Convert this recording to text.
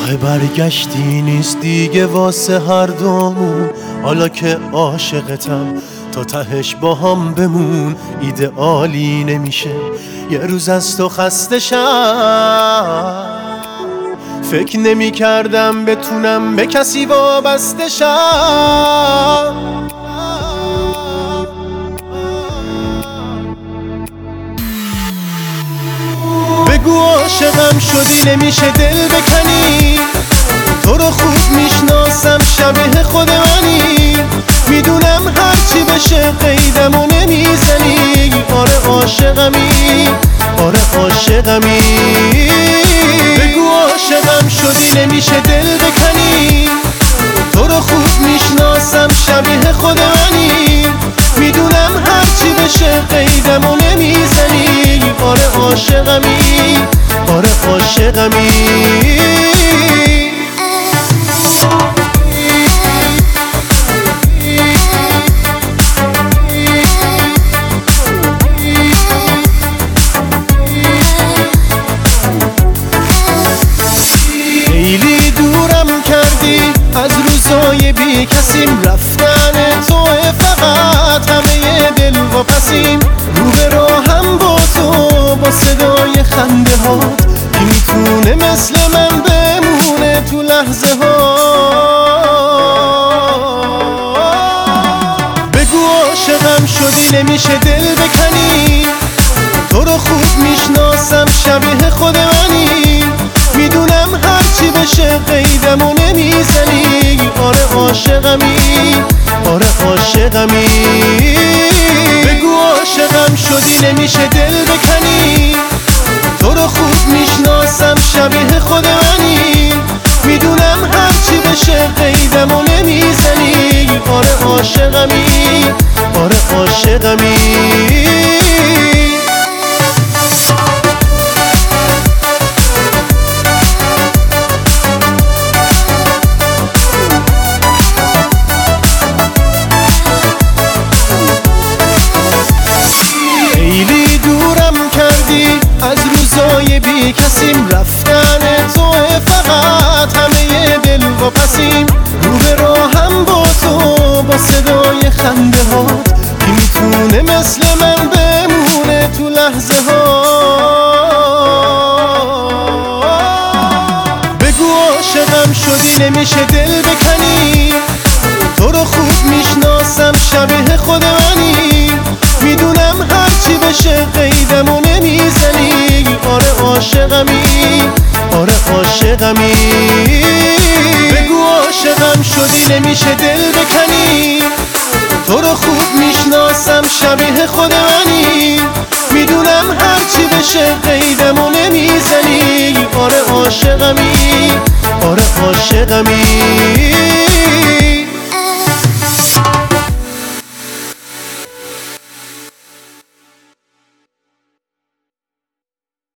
راه برگشتی نیست دیگه واسه هر دومون. حالا که عاشقتم تا تهش با هم بمون. ایدئالی نمیشه یه روز از تو خسته شم. فکر نمی کردم بتونم به کسی وابسته شم. بگو عاشقم شدی نمیشه دل بکنی. تو رو خوب میشناسم شبیه خود منی. میدونم هرچی بشه قیدمو نمیزنی. آره عاشقمی، آره عاشقمی. بگو عاشقم شدی نمیشه دل بکنی. تو رو خوب میشناسم شبیه خود منی. میدونم هرچی بشه قیدمو نمیزنی. آره عاشقمی، آره عاشقمی. خیلی دورم کردی از روزای بی کسیم. رفتن توه فقط همه دل واپسیم. رو به راهم با تو با صدای خنده هات. کی میتونه مثل من بمونه تو لحظه ها. بگو عاشقم شدی نمیشه دل بکنی. تو رو خوب میشناسم شبیه خود منی. میدونم هرچی بشه قیدمو نمیزنی. آره عاشقمی، آره عاشقمی. بگو عاشقم شدی نمیشه دل بکنی. تو رو خوب میشناسم شبیه خود منی. میدونم هرچی بشه قیدمو نمیزنی. آره عاشقمی، آره عاشقمی. از روزای بی کسیم. رفتن توه فقط همه دل واپسیم. رو به راهم با تو با صدای خنده هات. کی میتونه مثل من بمونه تو لحظه ها. بگو عاشقم شدی نمیشه دل بکنی. تو رو خوب میشناسم شبیه خود منی. میدونم هرچی بشه قیدمو نمیزنی. آره عاشقمی، آره عاشقمی. بگو عاشقم شدی نمیشه دل بکنی. تو رو خوب میشناسم شبیه خود منی. میدونم هرچی بشه قیدمو نمیزنی. آره عاشقمی، آره عاشقمی.